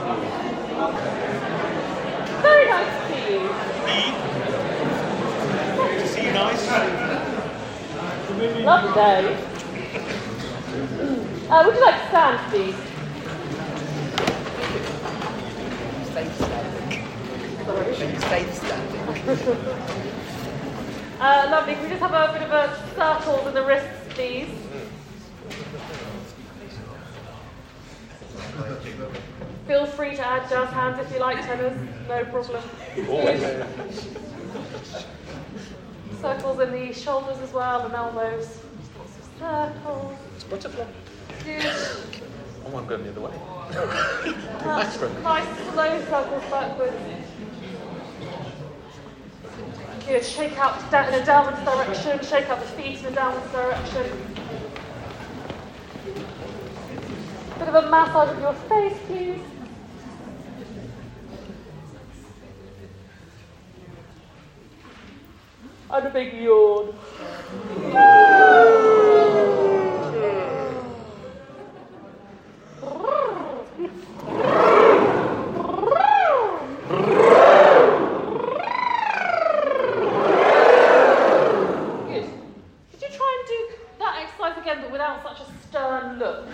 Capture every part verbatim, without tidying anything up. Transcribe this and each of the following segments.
Very nice to see you. To see you nice. Lovely day. Uh, would you like to stand, please? Stay standing. Sorry. Stay standing. uh, lovely. Can we just have a bit of a circle in the wrists, please? Feel free to add jazz hands if you like, tenors. No problem. Always. Circles in the shoulders as well, and elbows. Circles. It's butterfly. Good. Oh, I'm going the other way. Nice, nice slow circles backwards. Good. Shake out da- in a downwards direction. Shake out the feet in a downwards direction. Bit of a massage of your face, please. And a big yawn. Good. Could you try and do that exercise again, but without such a stern look?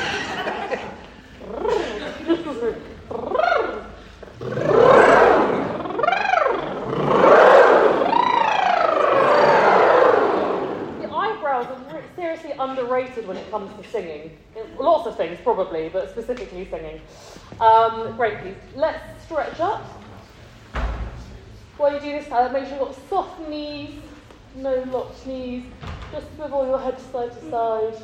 Underrated when it comes to singing. Lots of things, probably, but specifically singing. Um, great, please. Let's stretch up. While you do this, uh, make sure you've got soft knees, no locked knees. Just swivel your head side to side.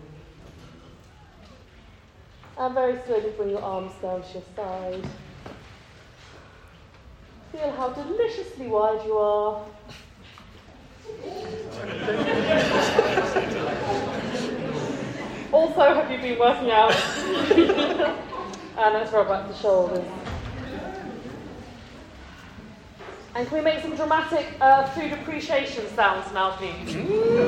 And very slowly bring your arms down to your side. Feel how deliciously wide you are. Also, have you been working out? And let's roll back the shoulders. And can we make some dramatic uh, food appreciation sounds now, please?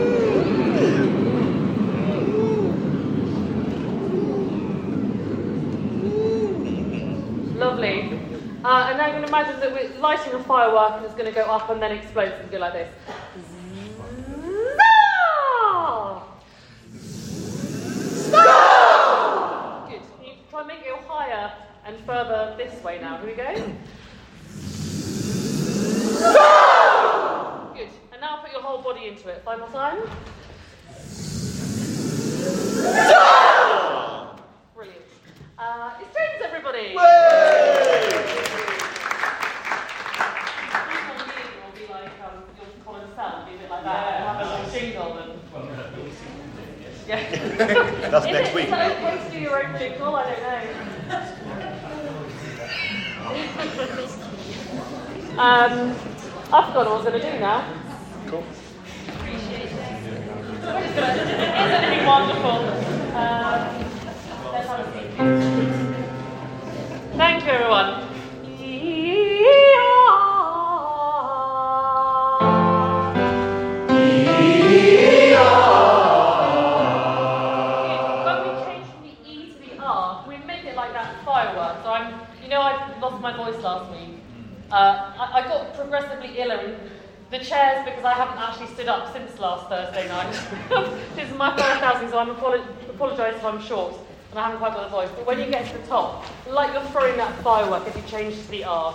Lovely. Uh, and now I'm going to imagine that we're lighting a firework and it's going to go up and then explode and go like this. Good. Can you try and make it higher and further this way now? Here we go. Good. And now put your whole body into it. Final time. Brilliant. Uh, it's James, everybody. Will be like um, your Colin Sell, be a bit like that. Yeah. Have a little jingle and. Yeah. That's is next it, week. Is it okay to do your own jingle? I don't know. um, I've forgotten what I was going to do now. Cool. Isn't it wonderful? Um, let's have a seat. Thank you, everyone. My voice last week. Uh, I, I got progressively iller in the chairs because I haven't actually stood up since last Thursday night. This is my first outing, so I'm apolo- apologise if I'm short and I haven't quite got the voice. But when you get to the top, like you're throwing that firework if you change to the R.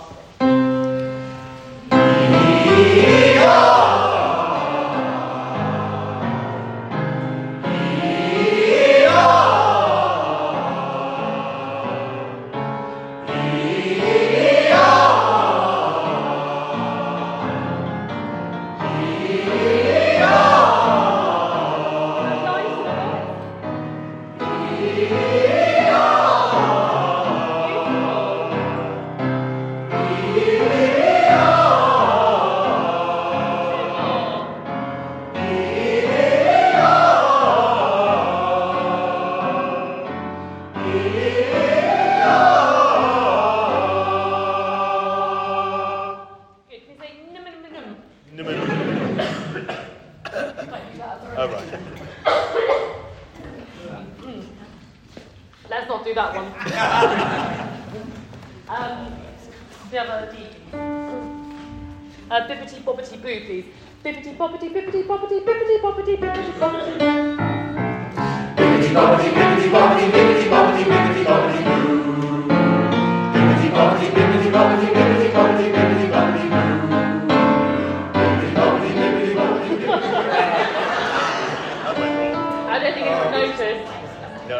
Oh, right. Let's not do that one. we have a D, please? Uh, bippity boppity boo, please. Bippity boppity bippity boppity bippity boppity bippity boppity. Bippity boppity bippity boppity bippity boppity bippity boppity boo. Bippity boppity bippity boppity bippity boppity bippity boppity boo. Bippity boppity bippity boppity bippity. That went wrong. I don't think it's noticed. No.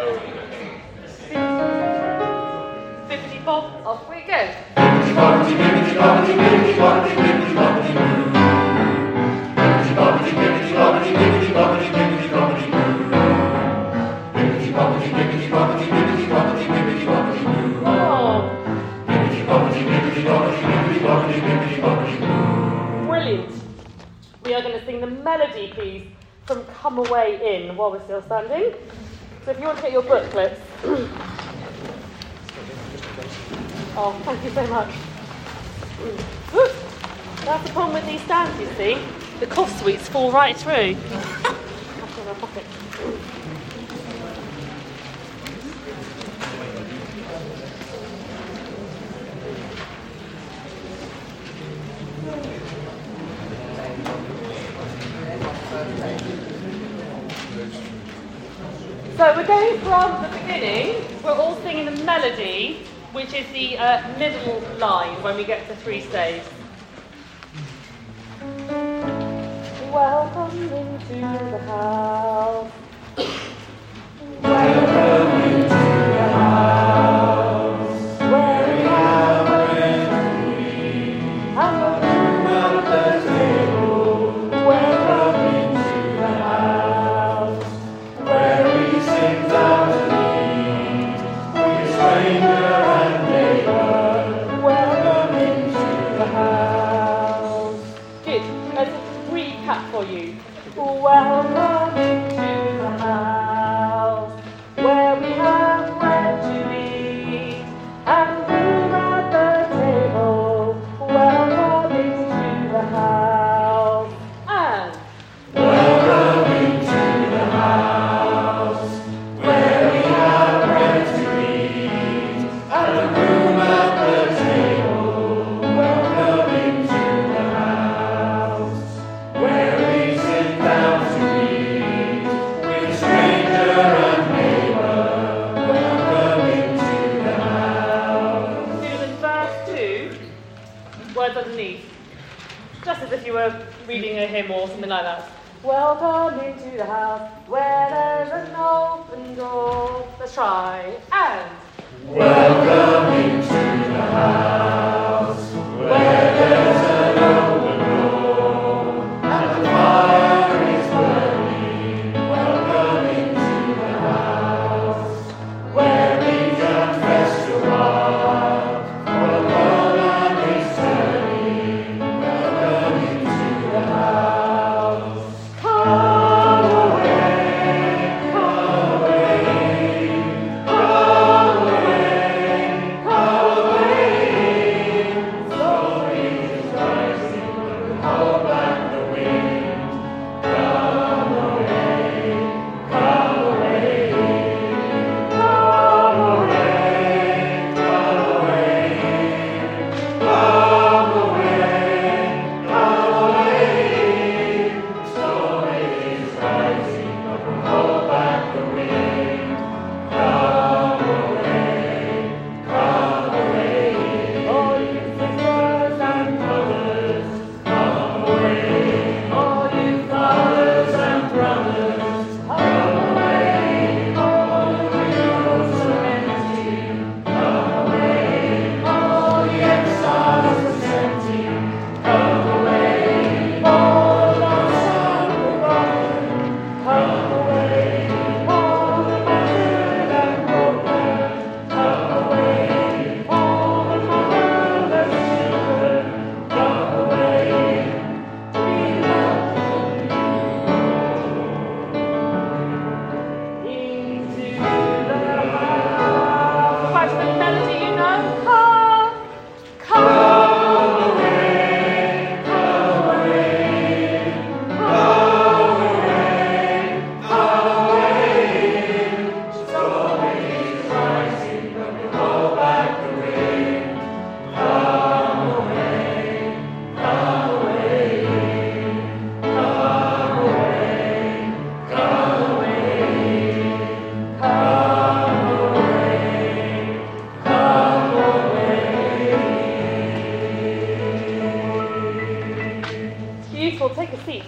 Bippity bob, off we go. Bippity boppity bippity boppity bippity boppity bippity boppity boo. Bippity boppity bippity boppity bippity boppity bippity boppity boo. Bippity boppity bippity boppity bippity boppity bippity boppity boo. Oh, Bippity boppity bippity boppity bippity boppity bippity boppity boo. brilliant. We are going to sing the melody, please, from Come Away In while we're still standing. So if you want to get your booklets. Oh, thank you so much. Woo. That's the problem with these stands, you see. The cough sweets fall right through. That's in my pocket. So we're going from the beginning. We're all singing the melody, which is the uh, middle line when we get to three staves. Welcome into the house. Welcome into the house. Where we have plenty and the room at the table. Welcome into the house. Where we sit down to eat with stranger and neighbor. Welcome into the house. Good. Let's recap for you. Welcome into the house where we have bread to eat and room at the table. Welcome into the house and welcome into the house where we have bread to eat and room at the table. Welcome into the house where we sit down to eat with stranger and neighbor. Welcome into the house. Do the verse two, words underneath, just as if you were reading a hymn or something like that. Welcome into the house where there's an open door. Let's try. And welcome into the house where there's an open door and the fire is burning. Welcome into the house where we can rest a while for the world and is turning. Welcome into the house. Come away, come away, come away, come away.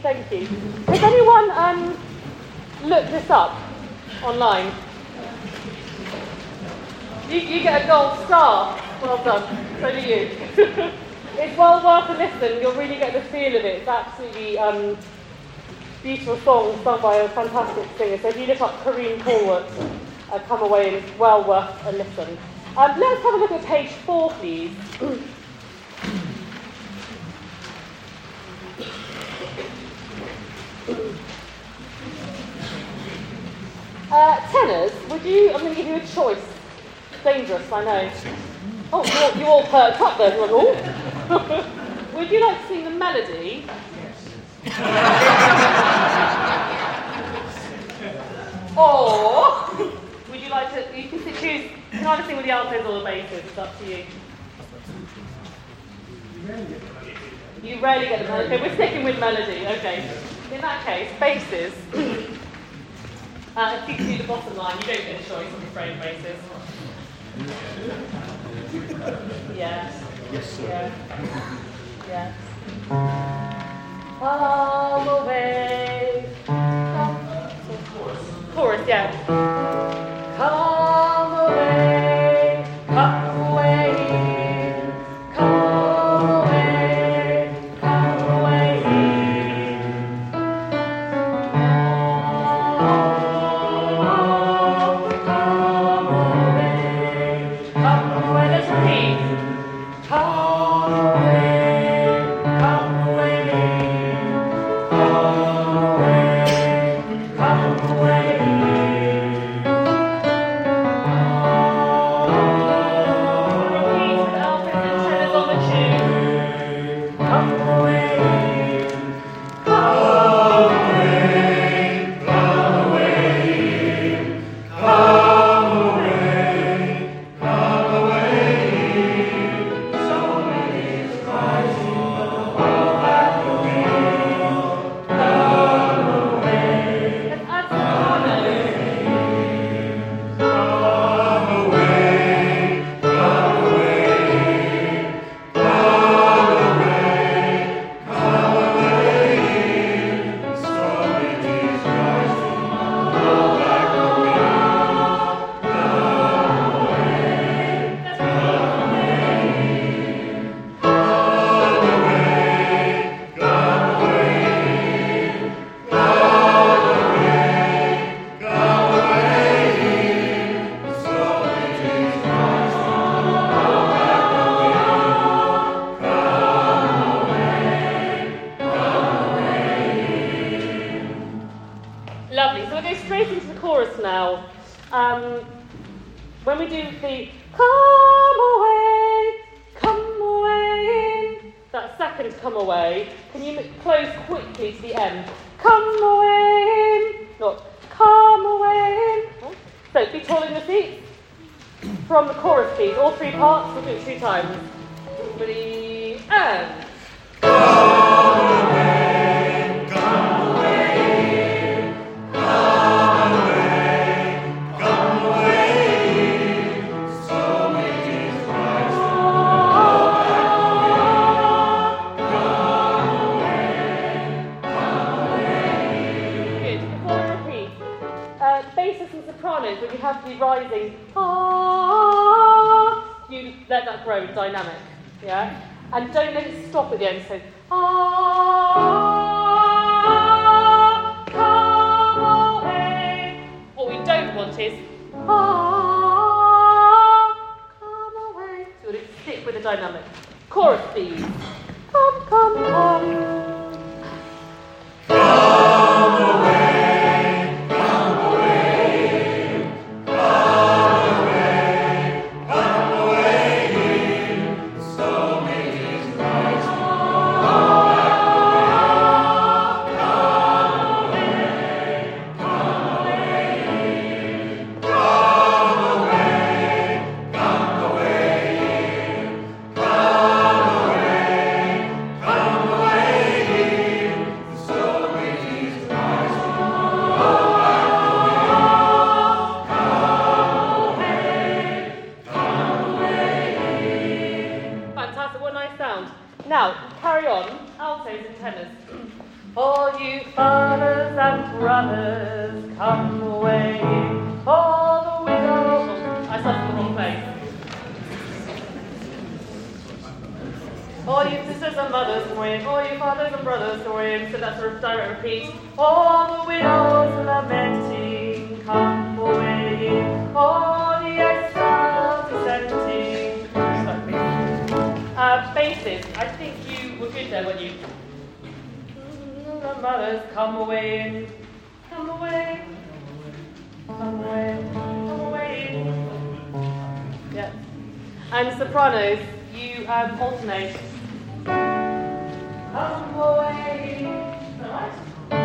thank you. Has anyone um, looked this up online? You, you get a gold star. Well done. So do you. It's well worth a listen. You'll really get the feel of it. It's absolutely um, beautiful song sung by a fantastic singer. So if you look up Corinne Corwett, uh, Come Away, and it's well worth a listen. Um, let's have a look at page four, please. Uh, tenors, would you, I'm going to give you a choice. Dangerous, I know. Oh, you all, you all perked up then, like, oh. Would you like to sing the melody? Or would you like to, you can choose, you can either sing with the altos or the basses, it's up to you. You rarely get the melody. Okay, we're sticking with melody, okay. In that case, basses. Uh, if you do the bottom line, you don't get a choice on the frame basis. Yeah. Yes, sir. Yeah. Yeah. Come away. Chorus. Chorus, yeah. Come away. Come away. Come away. Come away. All you fathers and brothers, come away. All the widows. Oh, I started the wrong place. All you sisters and mothers, come away. All you fathers and brothers, come away. So that's a direct repeat. All the widows lamenting, come away. All the exiles dissenting. Sorry. Uh, basses. I think you were good there, weren't you? The mothers, come away, come away, come away, come away. Yeah. And sopranos, you um, alternate. Come away. Is that right?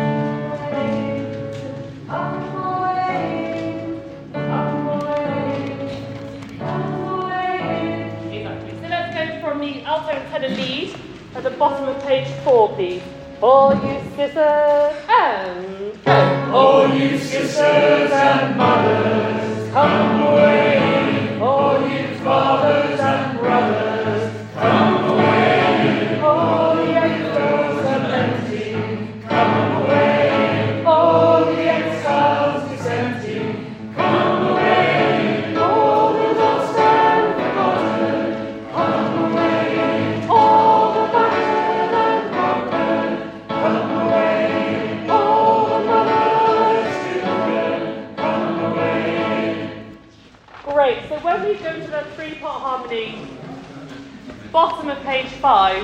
Come away, come away, come away. Exactly. So let's go from the alto and tenor lead at the bottom of page four, please. All you sisters and go. All you sisters and mothers, come away. All you fathers and brothers, come away. All the exiles lamenting, come away. all the Exiles dissenting, come away. all the lost and forgotten, Come away, all the battered and broken, come away. all the mothers. Children, come away. Great. So when we go to the three-part harmony, bottom of page five,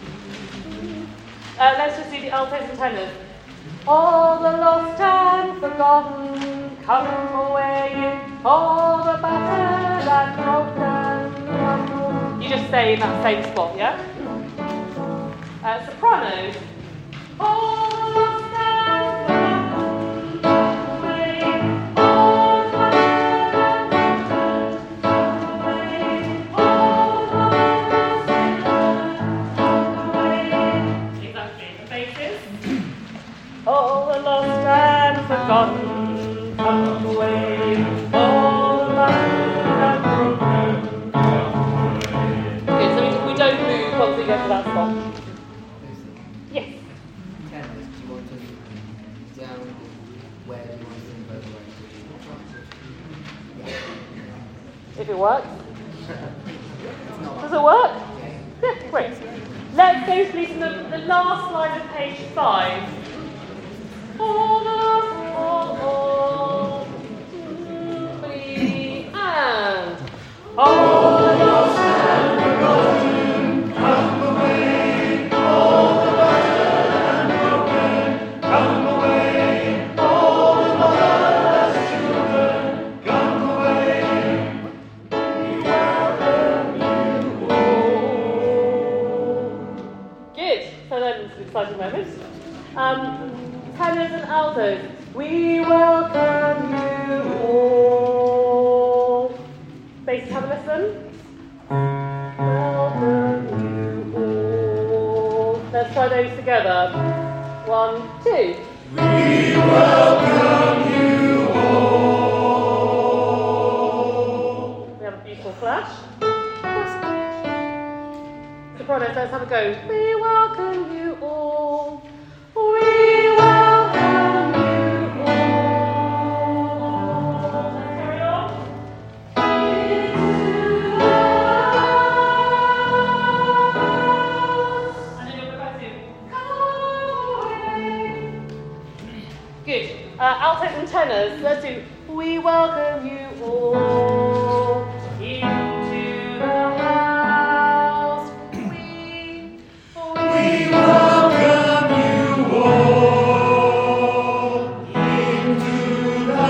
uh, let's just do the altos and tenors. All the lost and forgotten, come away. All the battered and broken. You just stay in that same spot, yeah? Uh, sopranos. All the lost and forgotten, come away. All the battered and broken, come away. All the lost come away. Exactly. The basses. All the lost and forgotten, come away. All the battered and broken, come away. Okay, so we, we don't move once we get to that spot. Yes. Tenors, do you want to move down? Where do you want to sing both ways? Yeah. If it works. It's not Does it work? okay. Yeah, great. Let's go please to the, the last line of page five. All the all, all, three, and all the lost and forgotten, Come away, all the battered and broken. Come away, all the motherless children. Come away, we welcome you all. Good. So then it's an exciting moment. Um, tenors and altos, we welcome you all. Basses, have a listen. Welcome you all. Let's try those together. One, two. We welcome you all. We have a beautiful flash. Sopranos, let's have a go. We welcome you all. We welcome you all. Carry on. And then you'll go back to come away. Good. Uh, altos and tenors. Let's do. We welcome you all into the house. We. We welcome you all into the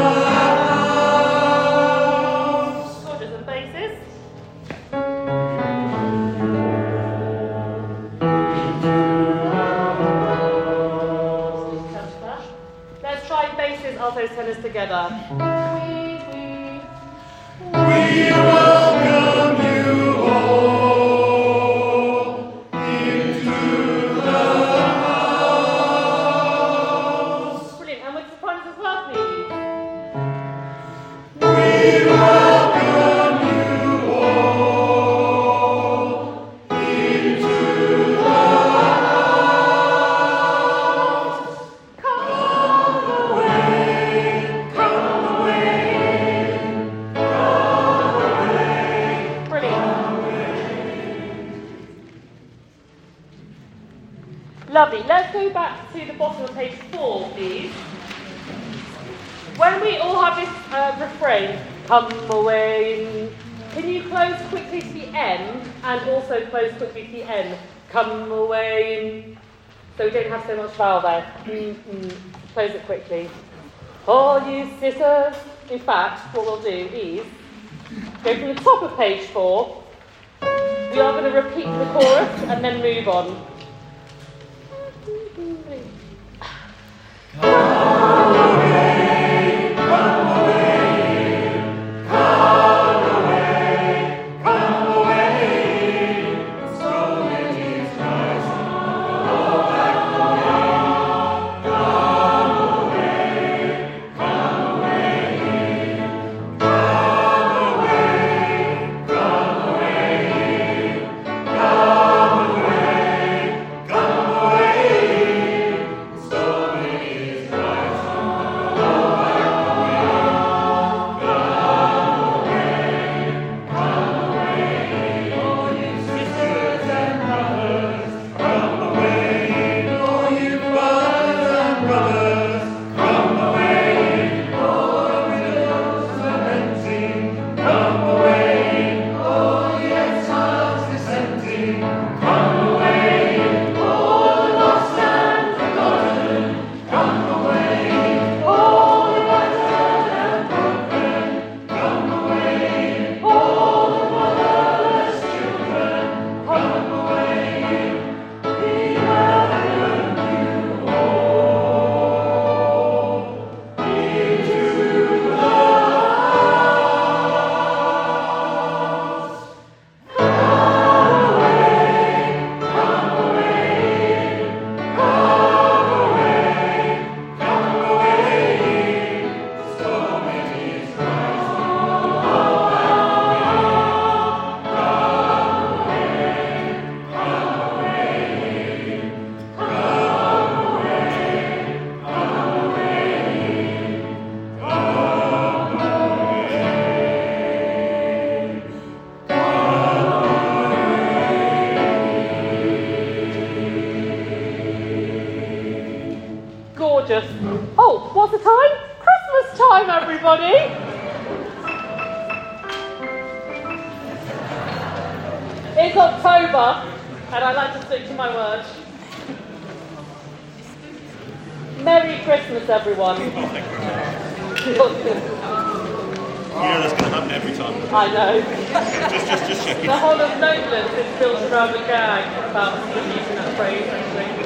house. Gorgeous and basses. Let's try basses, altos, tenors together. We, we, We welcome you all into the house. Brilliant. And with sopranos as well, please. We welcome you all into the house. Lovely. Let's go back to the bottom of page four, please. When we all have this uh, refrain, come away, can you close quickly to the end and also close quickly to the end? Come away, so we don't have so much vowel there. Mm-hmm. Close it quickly. All you sisters. In fact, what we'll do is go from the top of page four. We are going to repeat the chorus and then move on. Gorgeous. Oh, what's the time? Christmas time, everybody! It's October, and I like to stick to my word. Merry Christmas, everyone. Oh, thank you. You know that's going to happen every time. I know. just, just, just checking. The whole of Noteland is built around the gag about using that phrase, actually.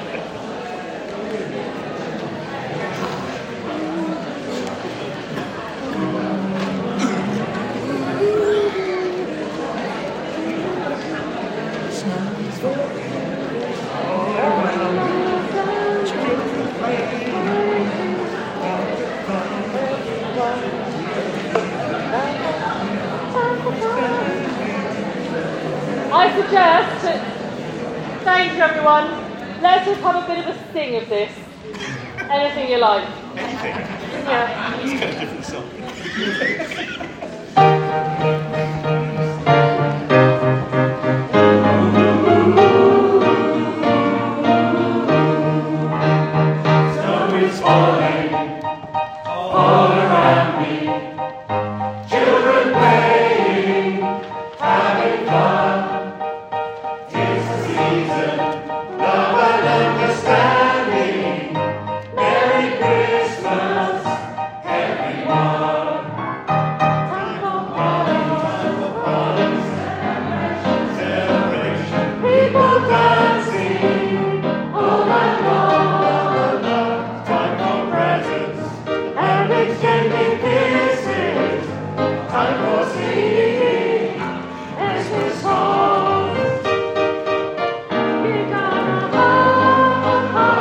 I suggest that, thank you everyone, let's just have a bit of a sing of this. Anything you like. Anything. Yeah. It's kind of different song. Snow is falling all around me. Children playing, having fun. Tis the season, love and understanding. Merry Christmas, everyone. Time for parties, time for parties, celebration. People dancing all night long. Time for presents and exchanging kisses. Time for singing Christmas songs. We got a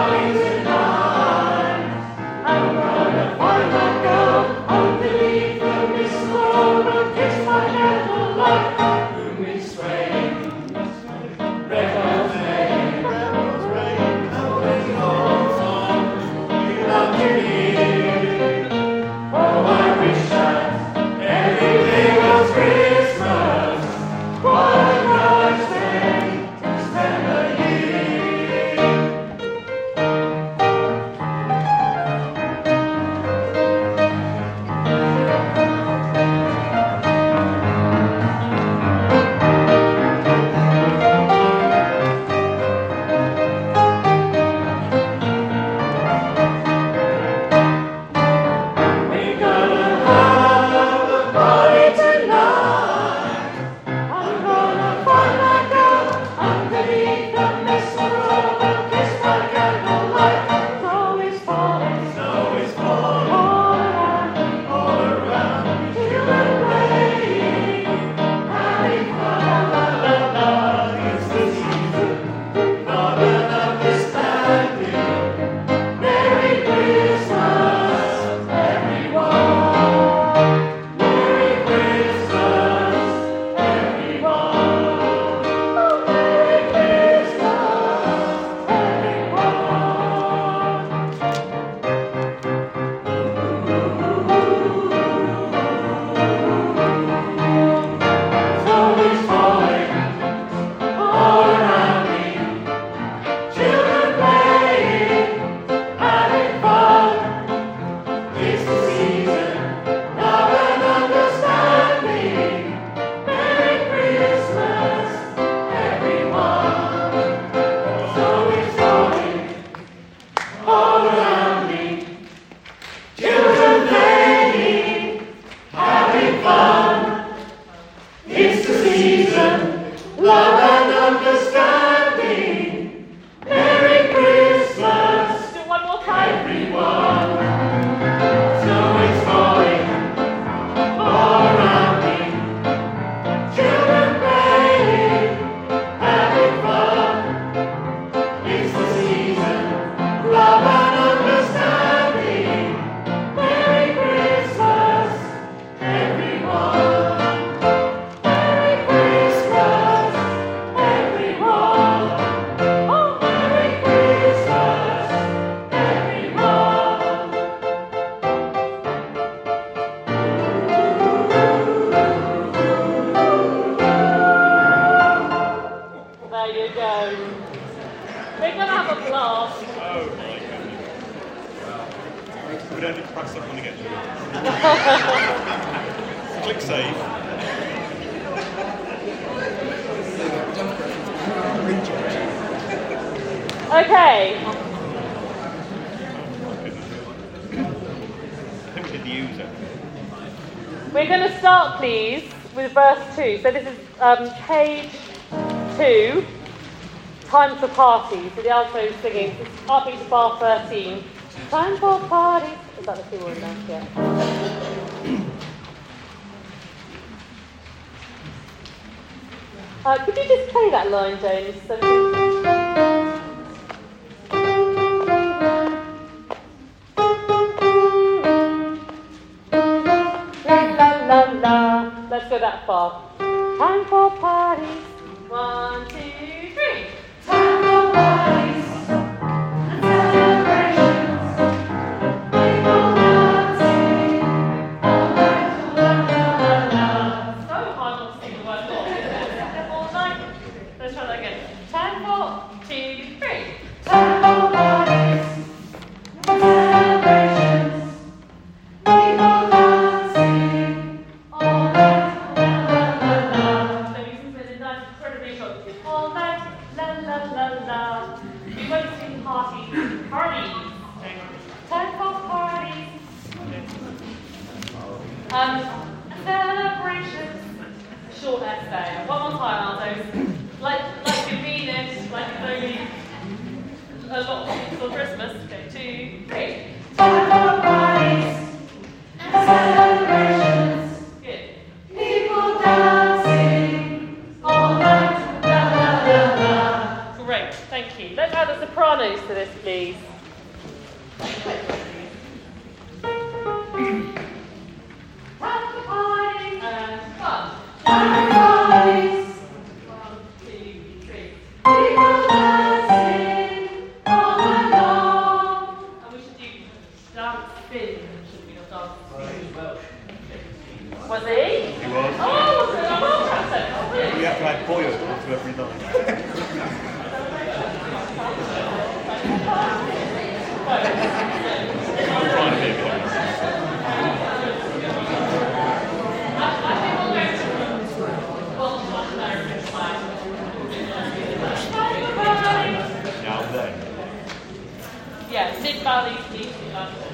We're going to have a blast. Oh my goodness. We don't need to press that one again. Click save. Okay. I think we did the user. We're going to start, please, with verse two. So this is um, page two, Time for Parties. So the alto singing, it's upbeat to bar thirteen. Time for parties. Is that the two word now? Yeah. Uh, could you just play that line, James? So we can... La la la. Let's go that far. Time for parties. One, two, three. Time for parties and celebrations. People dancing all night. La la la la. So hard not to sing the word all. All night. Let's try that again. Time for two, three. Time for parties and celebrations. People dancing all night. La la la la. So we can put it nice, incredibly short. All night. La la la la. We won't sing parties. Parties. Time for parties. Um, celebrations. Short essay. One more time, Altos. Like, like you're Venus, like it's only a lot for Christmas. Okay, two, three. Time for parties and celebrations. Good. People dancing all night. La la la la. Great, thank you. Let's add the sopranos to this, please. Time for parties and fun. Time for parties. One, two, three. People dancing all night long. And we should do dance spin, should we not dance spin? Was he? He was. Oh, was it a Welsh accent? Oh, really? We have to add boils to every line. I'm trying to be a bit honest. Now then. Yeah, Sid Valley, Steve, London.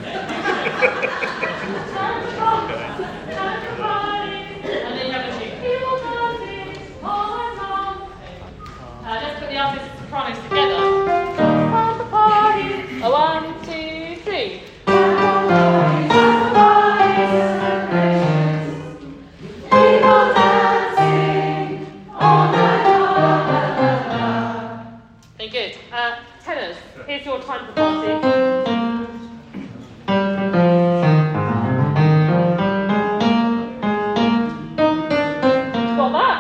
And then you have a few people dancing all night long. Uh, let's put the artists and sopranos together. Time for parties. A one, two, three. Time for parties, time for parties, people dancing all night long. Very good. Uh, tenors, here's your time for party. Got that?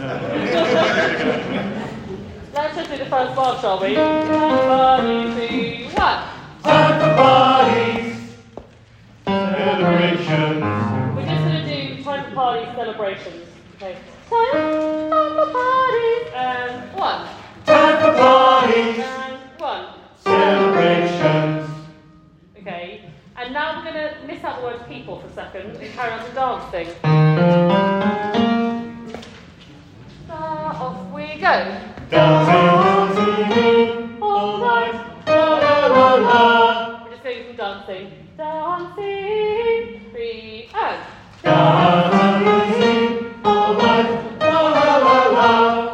Let's just do the first bar, shall we? One, two, one. Time for parties, celebrations. We're just going to do time for parties celebrations. Okay. Time, time for parties and one. Time for parties, And one. celebrations. Okay. And now we're going to miss out the word people for a second and carry on to dancing. Uh, off we go. Dancing, dancing, all night, la la la la. We're just doing some dancing. Dancing. Three and. Dancing, all night, la la la la.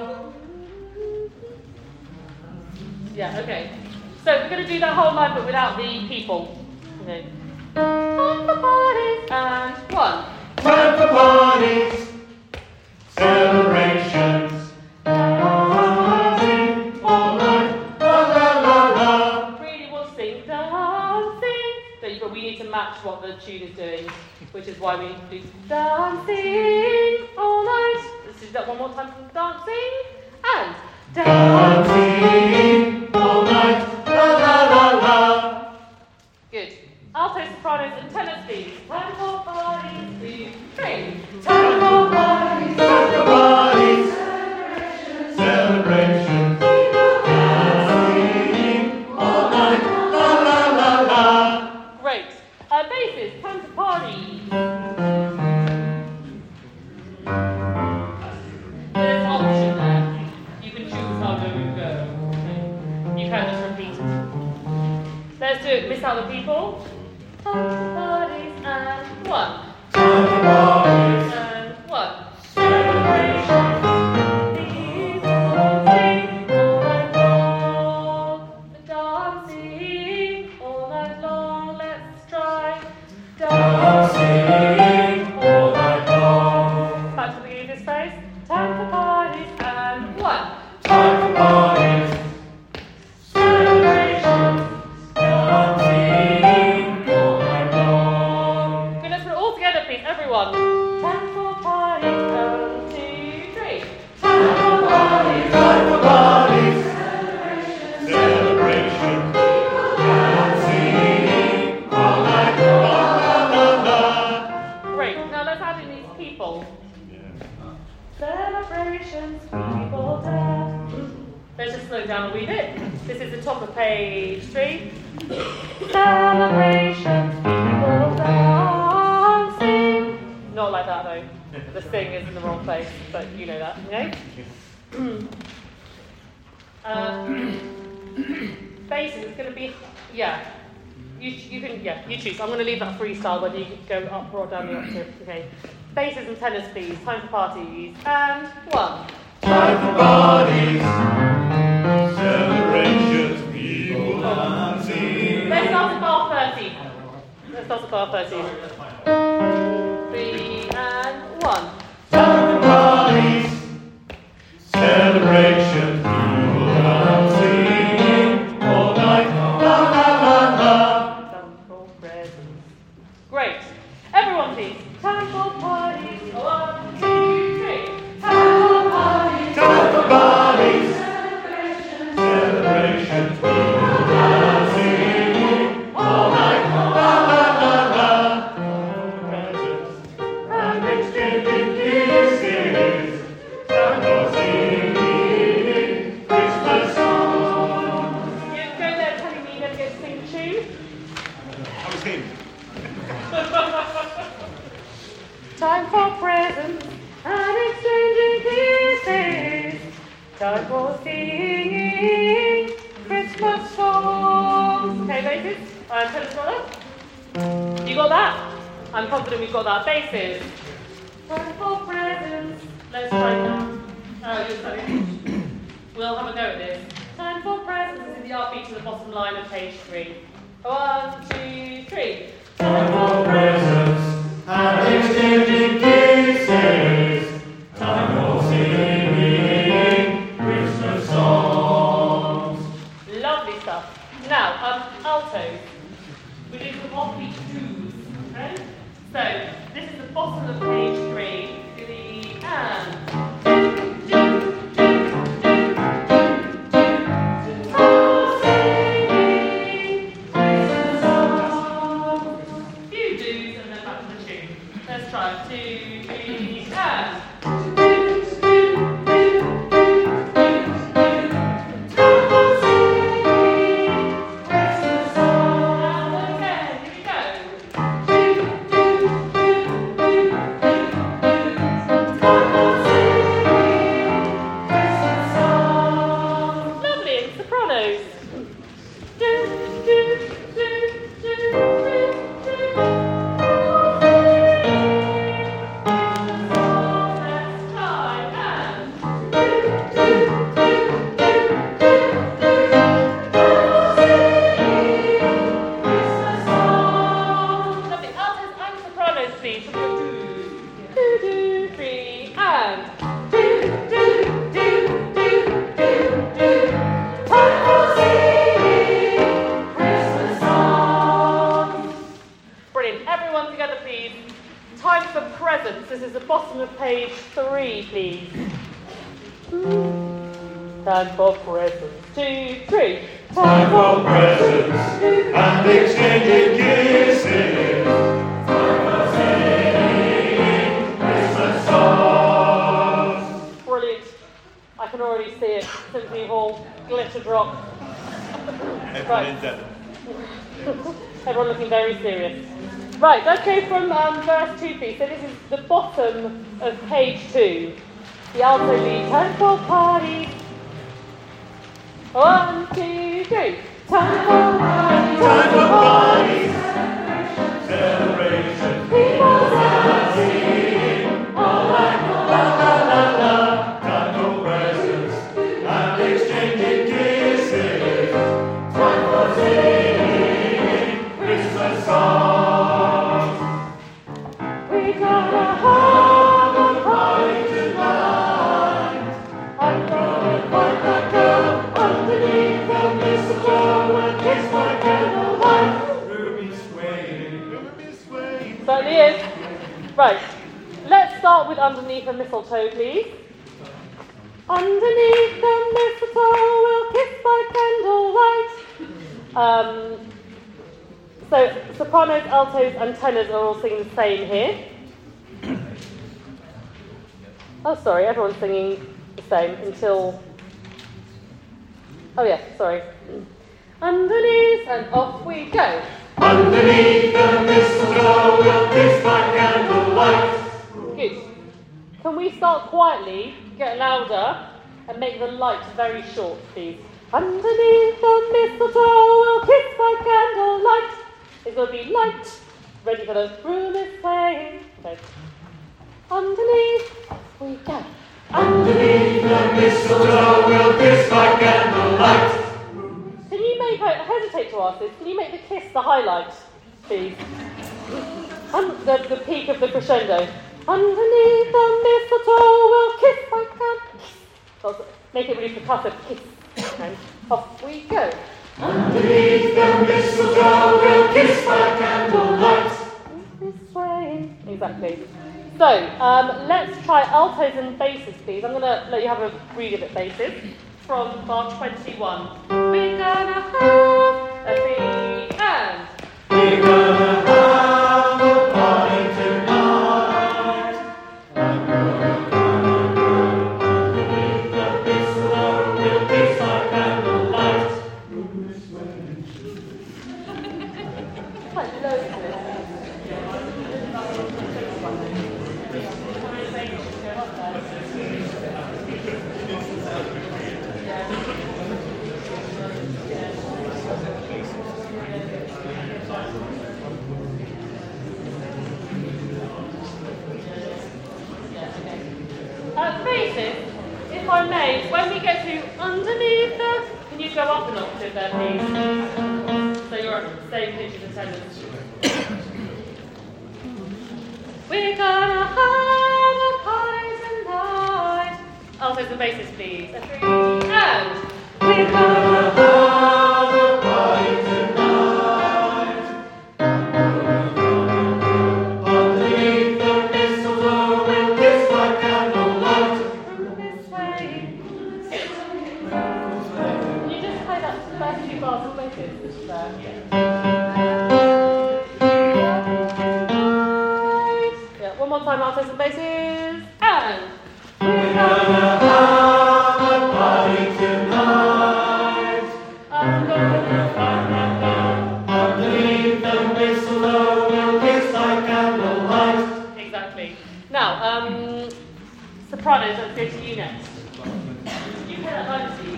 Yeah, okay. So we're going to do that whole line but without the people. Okay. Time for parties and one. Time for parties, celebrations. Dancing, all night, la la la la. Really want to sing dancing. So you- but we need to match what the tune is doing, which is why we need to do dancing all night. Let's do that one more time from dancing and dancing. Dancing, all night, la la la la. Good. Alto, sopranos, and tenors, please. Time for parties, two, three. Time for parties, Time for parties, celebrations. Celebrations. it, miss out the people. Time for parties and one. Time for parties. And one. Celebrations. People sing all night long. Dancing all night long. Let's try. Dancing all night long. Back to the beginning of this phrase. Time for parties and one. Time for parties. Celebrations. Dancing all night long. Okay, let's put it all together, please, everyone. Time for parties. One, two, three. Time for parties. Time for parties. Celebration. Dancing all night long. Great. Now let's add in these people. Celebrations, people dance. Let's just slow down a wee bit. This is the top of page three. Celebrations, people dancing. Not like that though. The sing is in the wrong place, but you know that, okay? uh, Basically, it's going to be, yeah. You, you can, yeah, you choose. I'm going to leave that freestyle whether you go up or down the octave. Okay. Basses and tenors, please. Time for parties. And one. Time for parties. Celebrations. People dancing. Let's start at bar thirty. Let's start at bar thirty. Three and one. Time for parties. Celebrations. People dancing all night long. La la la la. Time for presents. Great. Everyone, please. Time for parties. One, two, three. Time for parties. Time for parties. Celebrations. People dancing all night long. La la la la. Presents and exchanging kisses. Time for singing Christmas songs. You go there telling me you're going to go sing a tune. That was him. Time for presents and exchanging kisses. Time for singing Christmas songs. Okay, bases? Uh, tell us about that. You got that? I'm confident we've got that. Bases. Time for presents. Let's try that. Oh, you're sorry. We'll have a go at this. Time for presents. This is the R beat to the bottom line of page three. One, two, three. Time for presents and exchanging kisses. Time for singing Christmas songs. Lovely stuff. Now, um, altos. We do some offbeat twos. Okay? So, this is the bottom of page three. The and. Few do's and then back to the tune. Let's try. Two, three, and. Time for presents. Two, three. Time for presents and exchanging kisses. Time for singing Christmas songs. Brilliant. I can already see it since we've all glitter dropped. Everyone in Devon. Everyone looking very serious. Right, let's go from um, verse two, please. So this is the bottom of page two. The alto lead. Time for parties. One, two, three. Time for parties. Time for parties. Celebration. People dancing. All night long. La la la la. Time for presents and exchanging kisses. Time for singing Christmas songs. We gotta have a party tonight. I'm gonna find that girl underneath the mistletoe and kiss my candlelight. Ruby swaying. Ruby swaying. Certainly is. Right. Let's start with underneath the mistletoe, please. Underneath the mistletoe, we'll kiss by candlelight. Um, so sopranos, altos, and tenors are all singing the same here. Oh, sorry, everyone's singing the same until. Oh yeah, sorry. Underneath and off we go. Underneath the mistletoe, we'll kiss by candlelight. Good. Can we start quietly, get louder, and make the light very short, please? Underneath the mistletoe, we'll kiss by candlelight. It's going to be light. Ready for the room is playing. Okay. Underneath, we go. Underneath the mistletoe, we'll kiss by candlelight. Can you make, I hesitate to ask this, can you make the kiss the highlight, please? Un- the, the peak of the crescendo. Underneath the mistletoe, we'll kiss by candlelight. Make it really percussive, kiss. And off we go. Underneath the mistletoe, we'll kiss by candlelight. This way. Exactly. So, um, let's try altos and basses, please. I'm going to let you have a read of it, basses, from bar twenty-one. We're gonna have a big and. We're gonna have a party tonight. I'm gonna find a girl underneath the mistletoe. We'll kiss by candlelight. Quite low, isn't it? Uh, basses, if I may, when we get to underneath the, can you go up an octave there, please? So you're at the same pitch as attendance. We're gonna have a party tonight. Altos and basses, please. A three and we're gonna have a party tonight. Underneath the mistletoe, we'll kiss by candlelight. this way. Can you just play that first few bars of basses there? Yeah, one more time, altos and basses. And we're gonna have a party tonight. Underneath the mistletoe, we'll kiss by candlelight. Exactly. Now, um, sopranos, let's go to you next. You play that line, Steve.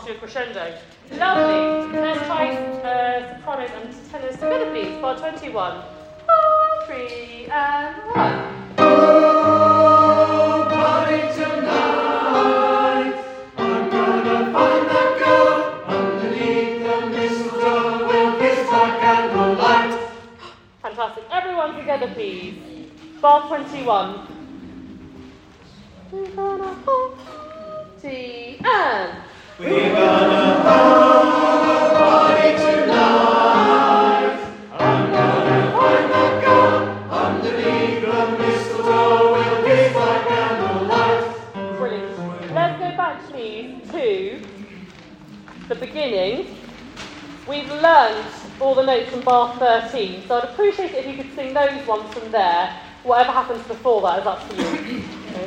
after your crescendo. Lovely. Let's try uh, sopranos and tenors together, please. Bar twenty-one. Four, three, and one. Oh, party tonight. I'm gonna find that girl underneath the mistletoe. We'll kiss by candlelight. Fantastic. Everyone together, please. Bar twenty-one. We're gonna party and We're gonna have a party tonight. I'm gonna find that girl underneath the mistletoe. We'll kiss by candlelight. brilliant. Let's go back, please, to the beginning. We've learned all the notes from bar thirteen, so I'd appreciate it if you could sing those ones from there. Whatever happens before that is up to you. Okay.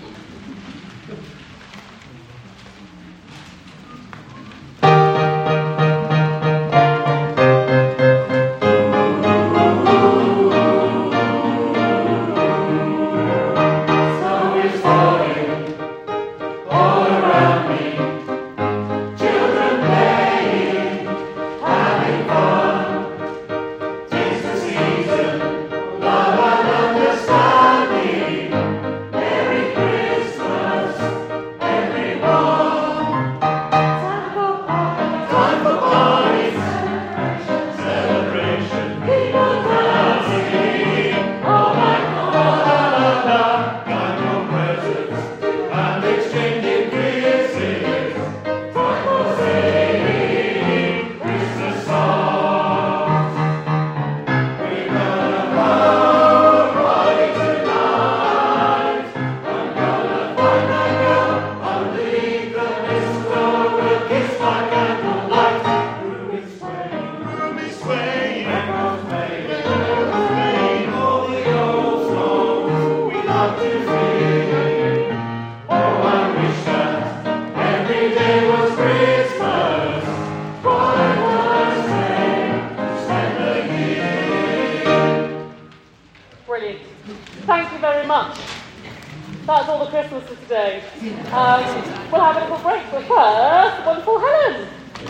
Thank you very much. That's all the Christmases today. Um, we'll have a little break, but first, wonderful Helen.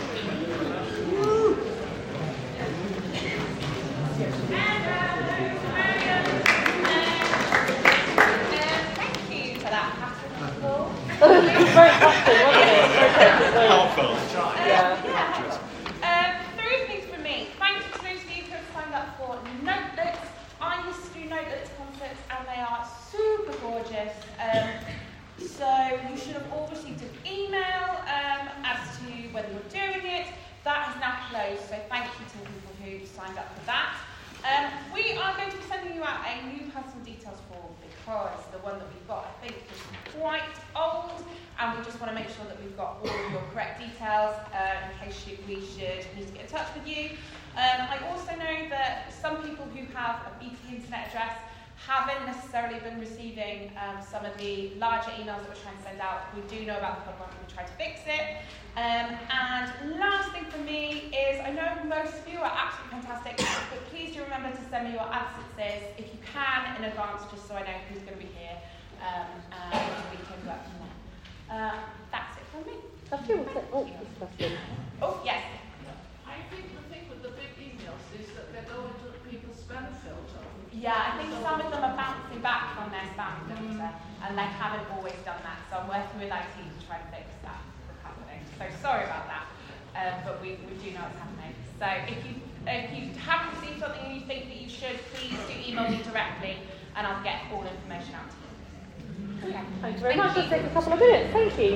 Very touching, wasn't it? Very touching. Very Heartfelt. Yeah. Yeah. Um, three things from me. Thank you to those of you who have signed up for Notelets. I used to do Notelets concerts and they are super gorgeous. Um, so you should have all received an email um, as to whether you're doing it. That has now closed, so thank you to the people who signed up for that. Um, we are going to be sending you out a new personal details form because the one that we've got, I think, is quite old, and we just want to make sure that we've got all of your correct details uh, in case you, we should need to get in touch with you. Um, I also know that some people who have a B T internet address haven't necessarily been receiving um, some of the larger emails that we're trying to send out. We do know about the problem and we try to fix it. Um, and last thing for me is, I know most of you are absolutely fantastic, but please do remember to send me your absences if you can in advance, just so I know who's going to be here, um, and we can work from there. Uh, that's it from me. That's you. Oh, disgusting. Oh, yes. I think the thing with the big emails is that they go into people's spam filter. Yeah, I think some of them are bouncing back from their spam filter, and they haven't always done that. So I'm working with I T to try and fix that from happening. So sorry about that, um, but we, we do know it's happening. So if you if you haven't received something and you think that you should, please do email me directly, and I'll get all information out to you. Okay. Thank you very much. Let's take a couple of minutes. Thank you.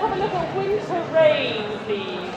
have a look at Winter Rain, please.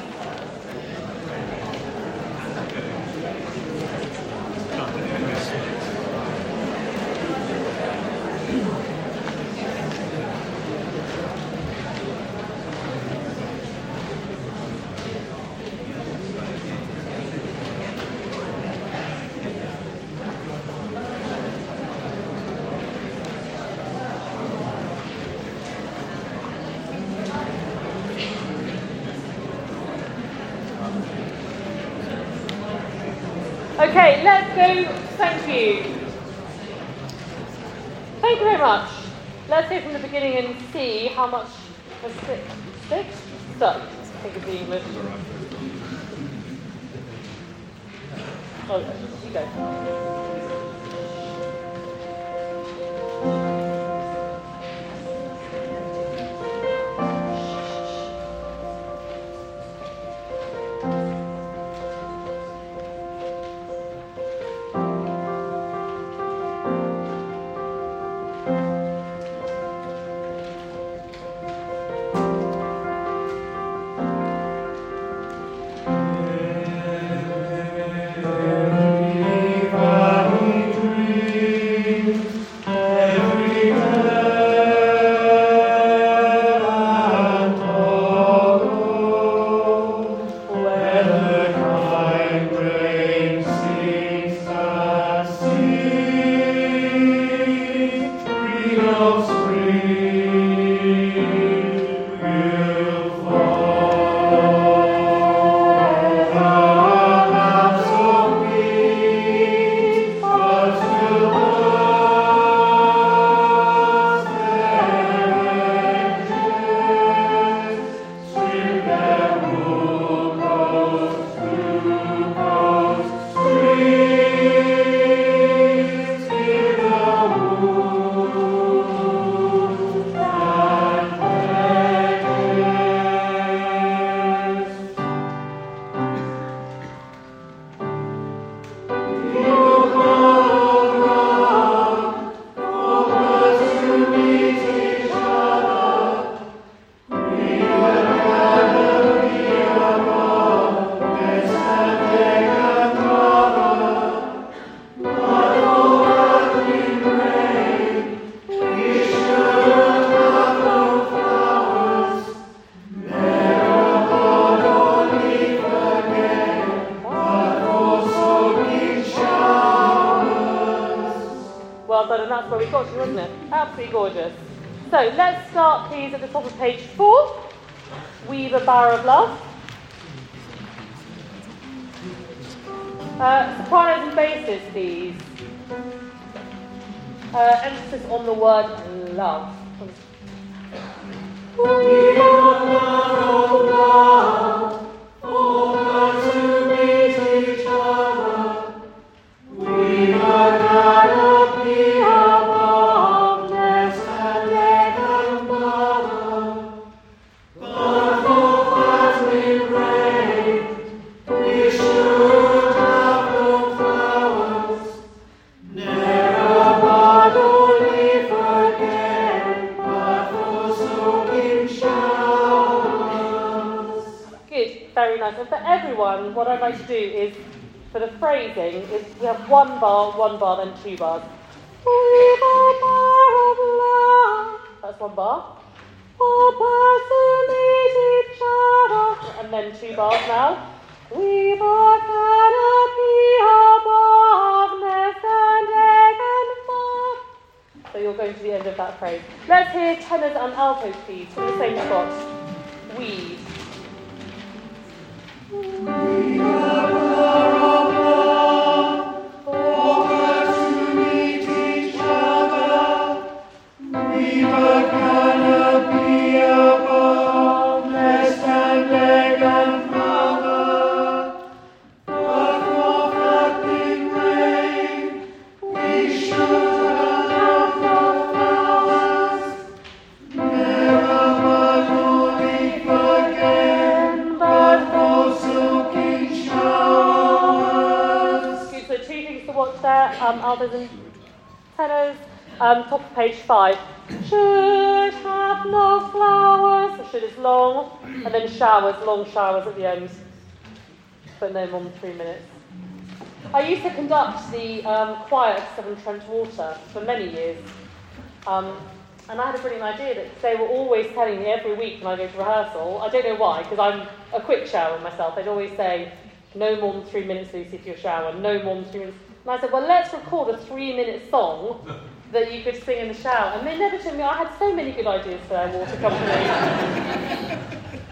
Okay, let's go. Thank you. Thank you very much. Let's go from the beginning and see how much has stick. Stick? Stuck. I think it's the English. Oh, you go. And that's where we got to, wasn't it? Absolutely gorgeous. So let's start, please, at the top of page four. Weave a bower of love. Uh, sopranos and basses, please. Uh, emphasis on the word love. Weave a bower of love, over to meet each other. Weave a canopy above, nest and egg and mother. But for fattening rain, we should have no flowers. Ne'er bud or leaf again, but for soaking showers. Good, very nice. And for everyone, what I'd like to do is, for the phrasing, is we have one bar, one bar, then two bars. We've a bar of love. That's one bar. For persons meet each other. And then two bars now. We've a canopy above, nest and egg and mother. So you're going to the end of that phrase. Let's hear tenors and altos, please, from the same spot. Weave. We've a bar of love, over to meet each other. We've a canopy above, nest and egg and mother. But for flapping rain, we should have no flowers. Ne'er a bud or leaf again, but for soaking showers. Good, so two things to watch there, um, altos and tenors. Um, top of page five. Should have no flowers. should is long, and then showers, long showers at the end, but no more than three minutes. I used to conduct the um, choir at Severn Trent Water for many years, um, and I had a brilliant idea that they were always telling me every week when I go to rehearsal, I don't know why, because I'm a quick shower myself, they'd always say, no more than three minutes, Lucy, for your shower, no more than three minutes. And I said, well, let's record a three-minute song that you could sing in the shower. And they never told me, I had so many good ideas for their water company.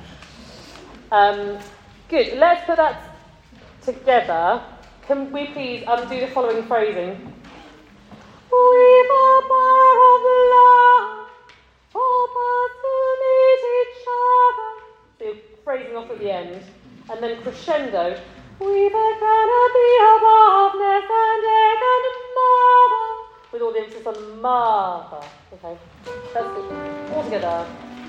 um, good, let's put that together. Can we please um, do the following phrasing? We've a bar of love, for us to meet each other. So you're phrasing off at the end. And then crescendo. We've a canopy of softness and egg and mother. With all the emphasis on mother. Okay, that's good. All together.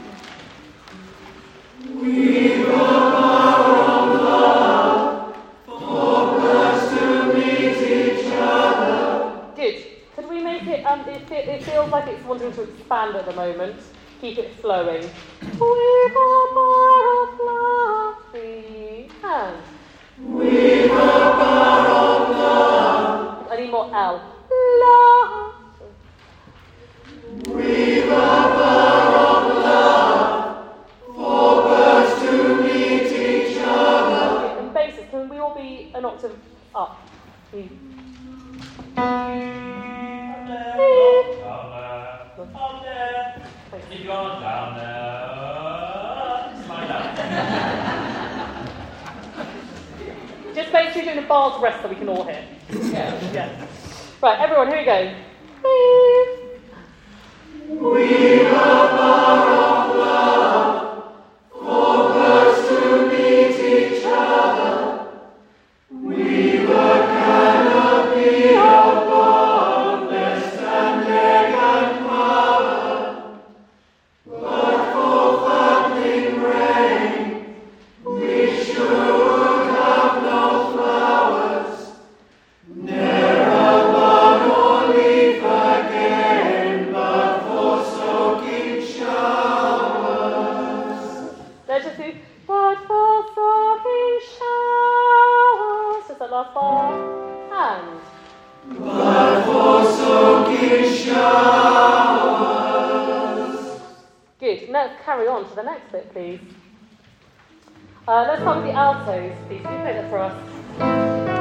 We've a bar of love, for us to meet each other. Good. Could we make it, um, it, it feels like it's wanting to expand at the moment. Keep it flowing. We've a bar of love. Three hands. We've a bar of love. I need more L. Love. We've a bar of love, for birds to meet each other. In bases, can we all be an octave up? Please. Down there. Up there. Keep your arms down there. Slide down. Just make sure you're doing a bar's rest so we can all hear. Yeah. Yeah. Right, everyone, here we go. We've a bar of love, for birds to meet each other. We've a canopy of boldness and egg and mother. But for thundering rain, we should have no flowers. Ne'er a bud or leaf again, but for soaking showers. Let's just do, but for soaking showers. Just that last bar. And. But for soaking showers. Good. Now let's carry on to the next bit, please. Uh, let's start with the altos, please. Can you play that for us?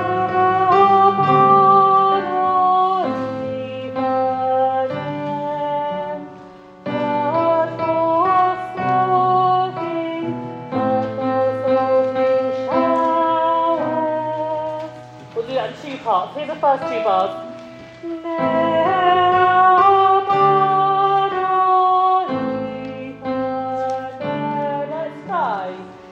We'll do that in two parts. Here's the first two bars. Let's try.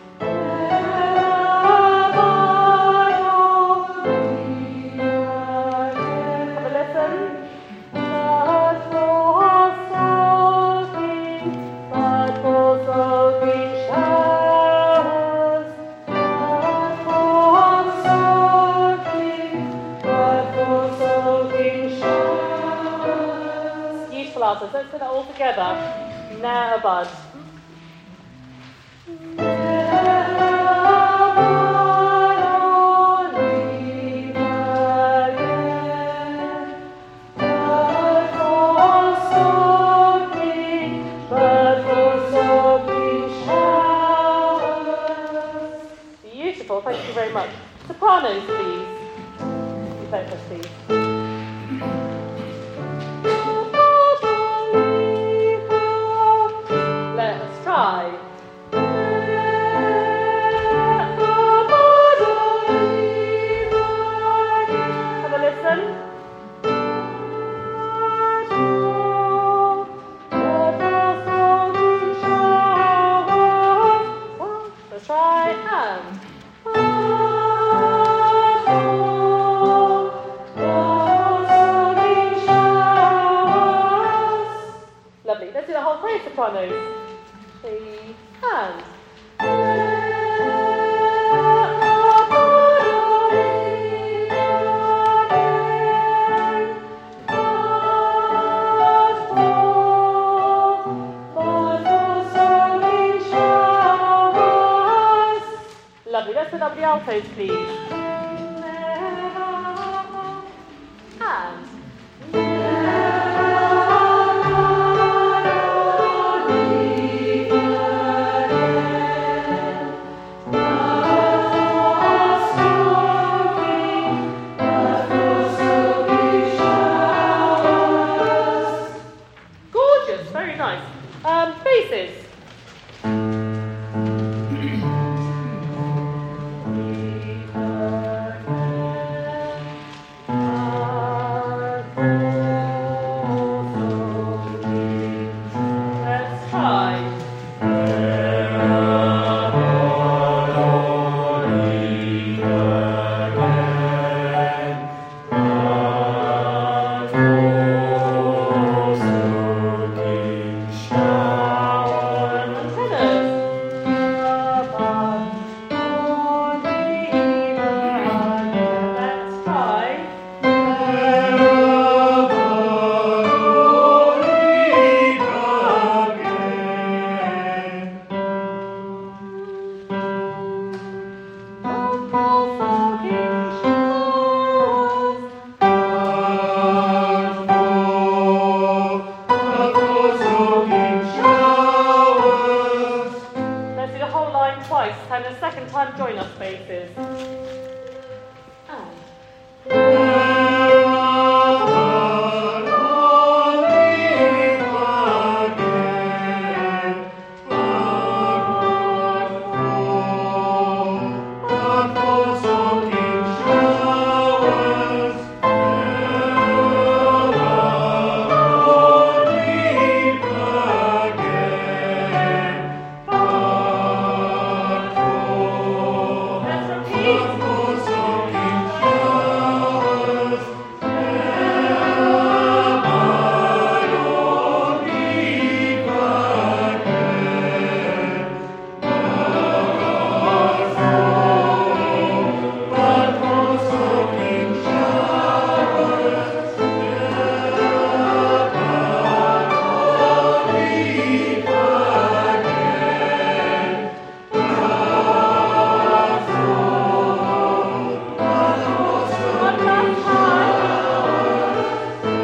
Have a listen. But for soaking, but for soaking showers, but for soaking, but for soaking showers. Useful answers. Let's do that all together. Now, bud. Beautiful, thank you very much. Sopranos, please. You play it for us, please. Let's try. Have a listen. Let's try and. Lovely. Let's do the whole phrase, sopranos. Three. put up the altos, please. And gorgeous, very nice. Um, basses. Let's try. Let's try. Let's do the whole line twice, and the second time join us, basses. And let's repeat. One last time.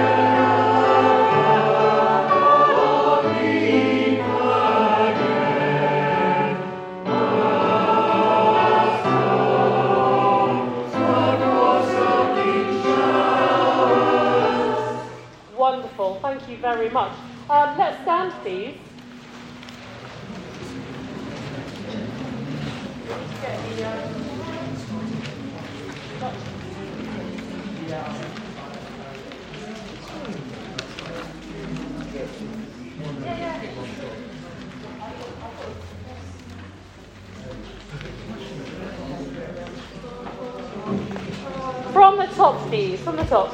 Wonderful, thank you very much. Um, let's stand, please. Get the, um, From the top, please, from the top.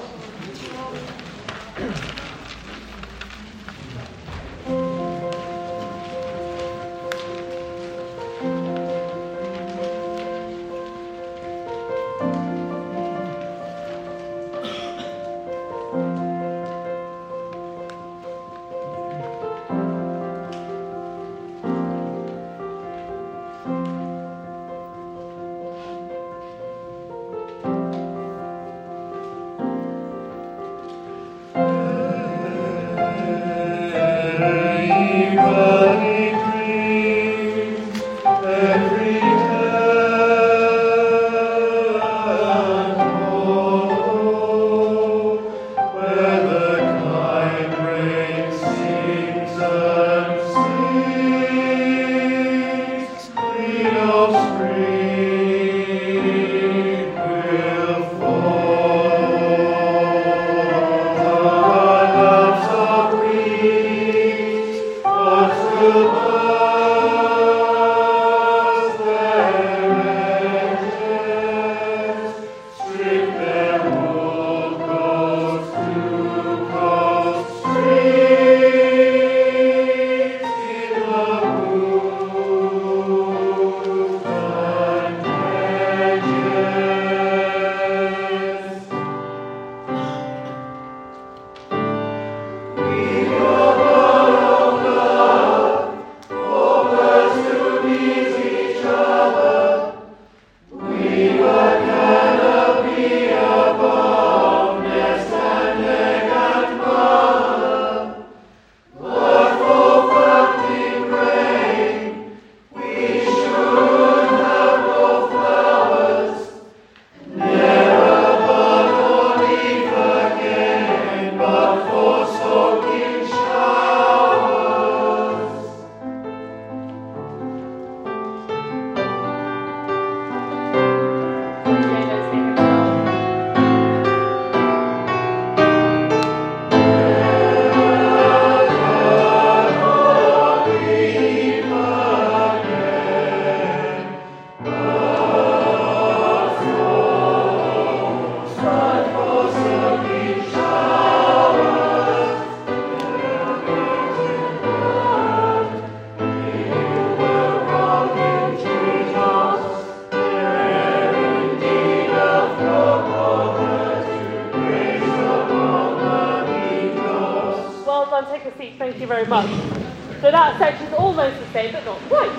you very much. So that section's almost the same, but not quite.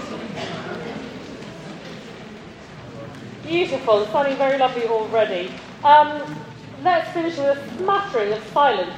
Beautiful, it's sounding very lovely already. Um, let's finish with a smattering of silence.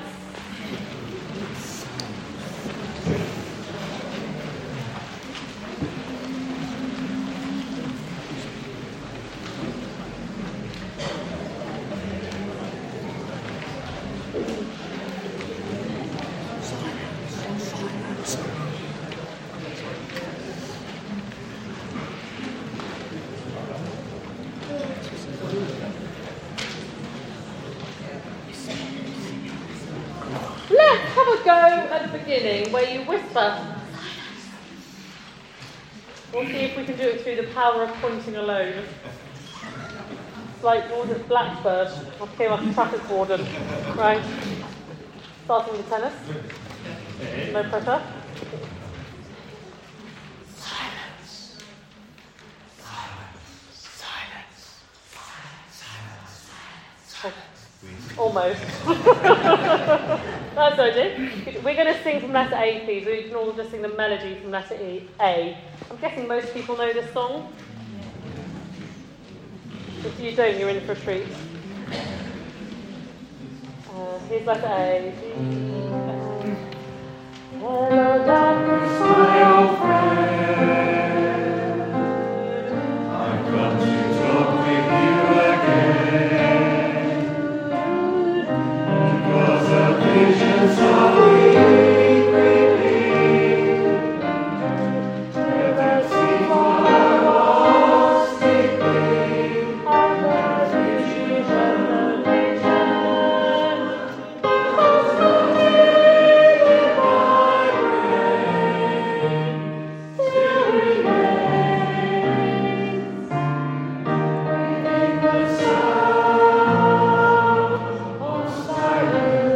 Let's have a go at the beginning where you whisper. We'll see if we can do it through the power of pointing alone. It's like, what was it, Blackbird? I became like a traffic warden. Right. Starting with the tennis. No pressure. Silence. Silence. Silence. Silence. Silence. Almost. That's okay. We're going to sing from letter A, please. We can all just sing the melody from letter E, A. I'm guessing most people know this song. If you don't, you're in for a treat. Uh, here's letter A. Hello, darkness, my old friend. I've come to talk with you again. Because the visions of we believe never seem what I was thinking. I'm the future of the nation. Most of it in my brain still remains within the sound of silence.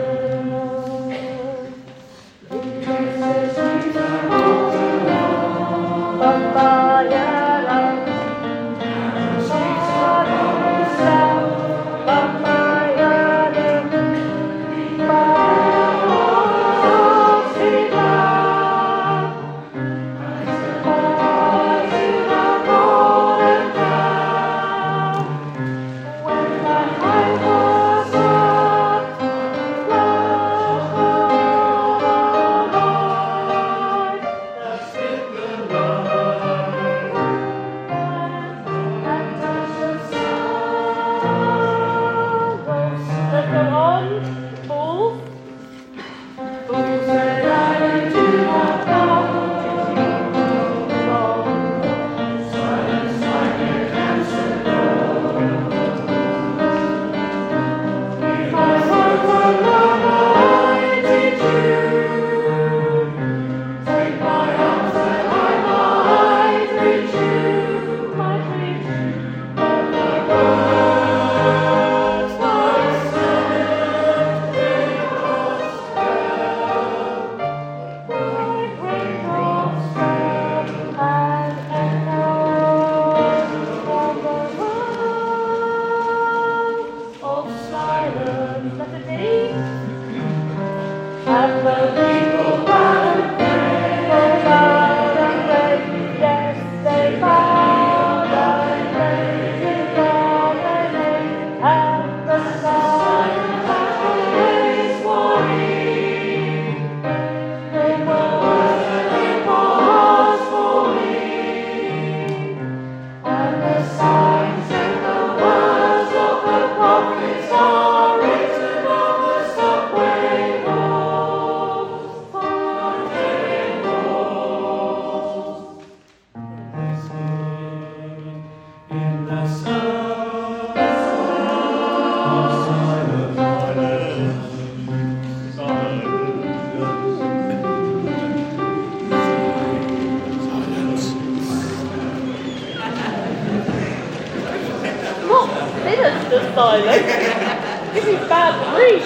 This is bad grief.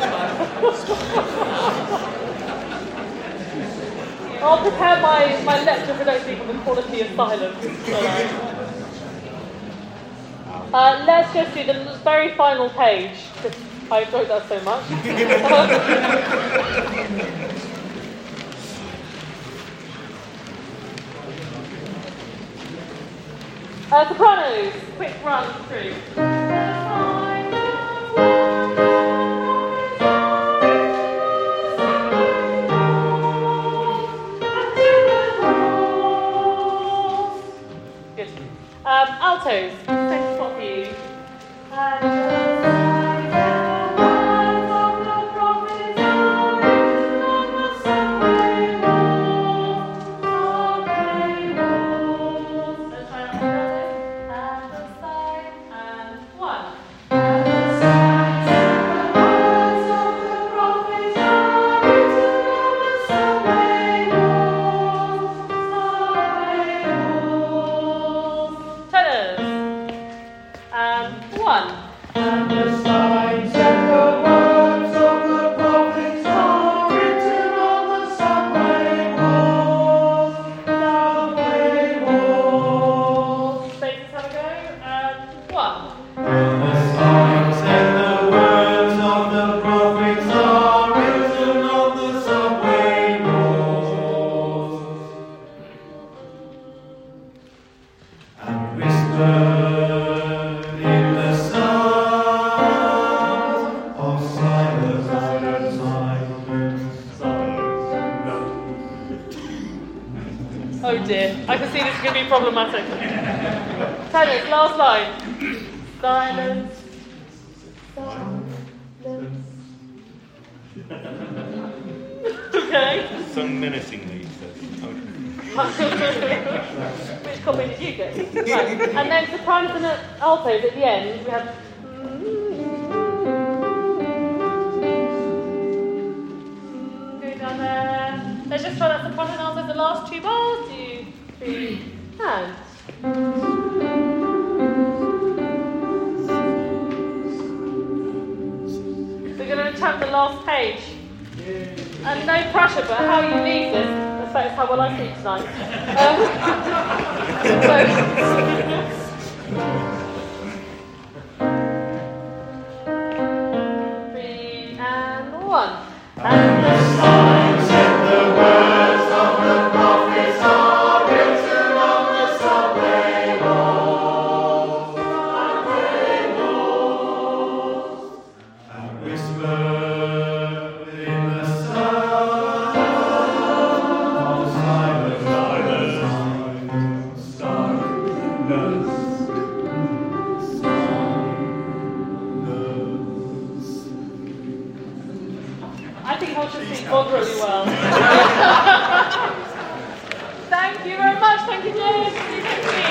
I'll prepare my, my lecture for next week on the quality of silence. Uh, let's just do the very final page, because I enjoyed that so much. Uh, sopranos, quick run through. Good. Um, altos, same spot for you. Oh dear, I can see this is going to be problematic. Tennis, last line. Silence. Silence. Okay. Sung menacingly, he says. Which copy did you get? Right. And then sopranos and altos at the end, we have. Go down there. Let's just try that soprano and alto, the last two bars. Two, three, and. We're going to chant the last page. And no pressure, but how you leave this affects how well I sleep tonight. Um, so, three and one. And the signs and the words of the prophets are written on the subway walls, subway walls, and whispered in the sound of silence, silence, silence, I think I'll just sing God really well. Thank you very much. Thank you, James. Thank you.